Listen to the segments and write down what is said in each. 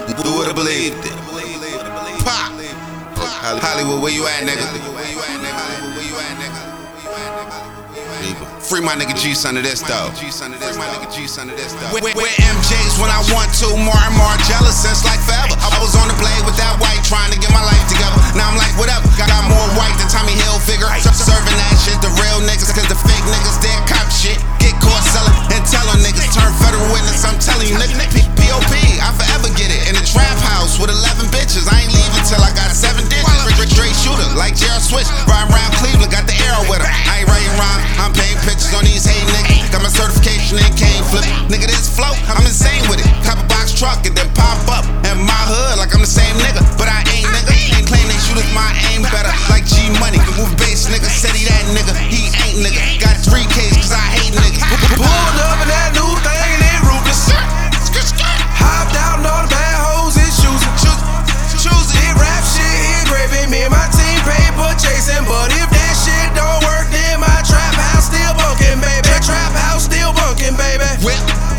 Who would've believed it? Pop! Hollywood, where you at, nigga? Free my nigga G-Son of this, though. We're MJs when I want to, more and more jealous since like forever. I was on the blade with that white, trying to get my life together. Now I'm like, whatever. Got more white than Tommy Hilfiger. Serving that shit to real niggas, cause the fake niggas, they cop shit. Get caught selling and telling niggas. Turn federal witness, I'm telling you, nigga. POP, I forever get it. In the trap house with 11 bitches. I ain't leaving till I got 7 digits. Straight shooter, like Gerald Switch. Riding around Cleveland, got the arrow with her. I ain't writing rhyme, I'm painting pictures on these hate niggas. Got my certification and cane flip. Nigga, this flow, I'm insane with it. Cop a box truck and then pop up in my hood like I'm the same nigga. But I ain't nigga. Ain't claim they shooters, my aim better. Like G Money, move bass nigga, said he that nigga. He ain't nigga. Got 3 Ks cause I hate niggas. Pulled up in that new thing and it ruthless. Hopped out and all the bad hoes and choosing. Did rap shit, hit gravy. Me and my team paper chasing. But if that shit don't work, then my trap house still bunking, baby. Trap house still bunking, baby. Whip.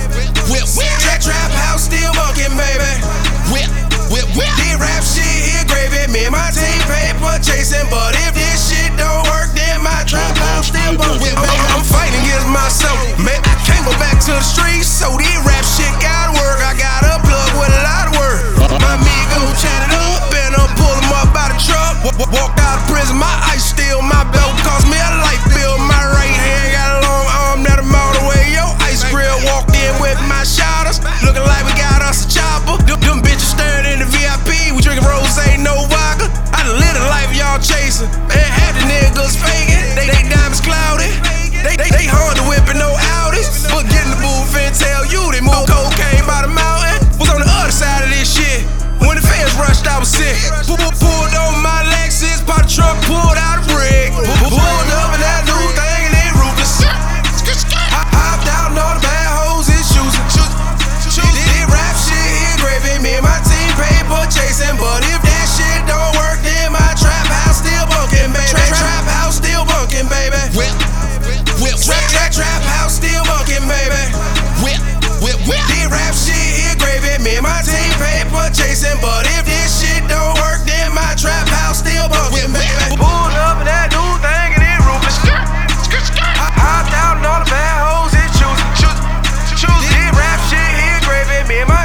Trap house still bunking, baby. Whip. Did rap shit, hit gravy. Me and my team paper chasing. But if this shit don't work, then my trap house still bunking, baby. I'm fighting against myself, man. I can't go back to the streets, so this rap shit gotta work. I got a plug with a lot of work. My amigo chatted up, and I'm pulling up by the truck. Walked out of prison, my ice still, my belt cost me a light bill. My right hand got a long arm that'll melt away your ice grill. Walked in with my shouters, looking like we got us a chopper. Them bitches staring in the VIP, we drinking rose, no vodka. I done lived the life y'all chasing, and half the niggas faking. They diamonds clouded, they Honda whipping no Audis. But get in the booth and tell you they move cocaine by the mountain. Was on the other side of this shit. When the fans rushed, I was sick. Pulled over my Lexus, popped the truck, pulled out a brick. Pulled up in that new thing and it ruthless. Hopped out and all the bad hoes and choosing. Did rap shit, hit gravy. Me and my team paper chasing. But if that shit don't work, then my trap house still bunking, baby. Trap house still bunking, baby. Whip. Trap house still bunking, baby. Whip. Did rap shit, hit gravy. Me and my team paper chasing. But if this shit don't work, then my trap house still bunking, baby. Pulled up in that new thing and it ruthless. Hopped out and all the bad hoes and choosing. Did rap shit, hit gravy. Me and my